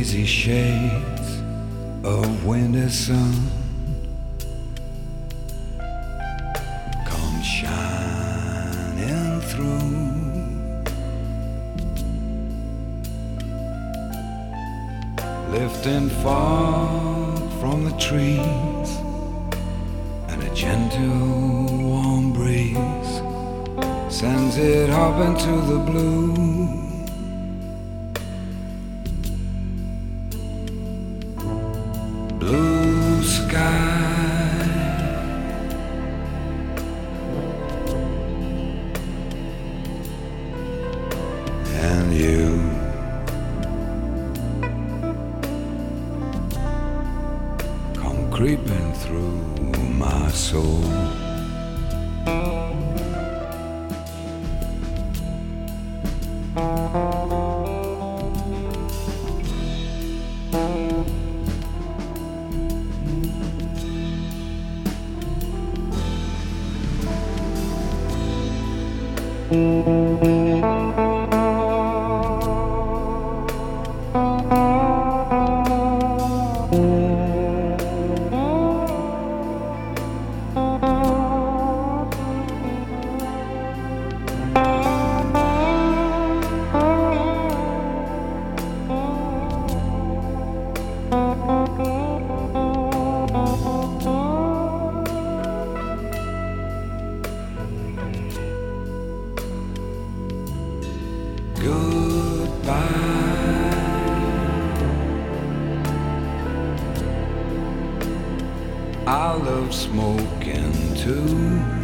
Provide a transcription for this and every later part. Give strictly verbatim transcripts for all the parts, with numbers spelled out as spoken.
Hazy shades of winter sun come shining through. Lifting fog from the trees, and a gentle warm breeze sends it up into the blue. Blue sky, and you come creeping through my soul. I love smoking too.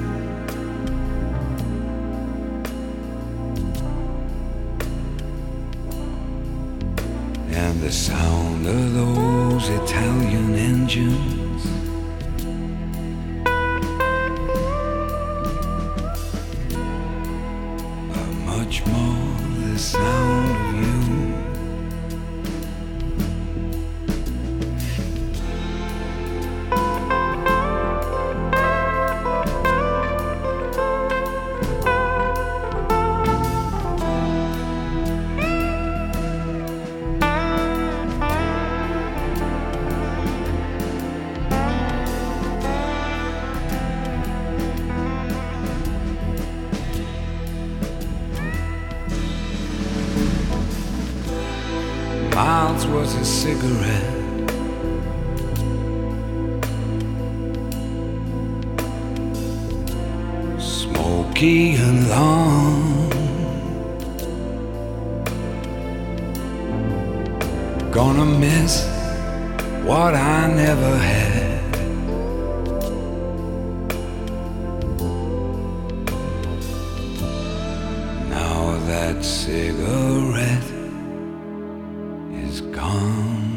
And the sound of those Italian engines are much more the sound of you. Miles was a cigarette, smoky and long, gonna miss what I never had. Now that cigarette is gone.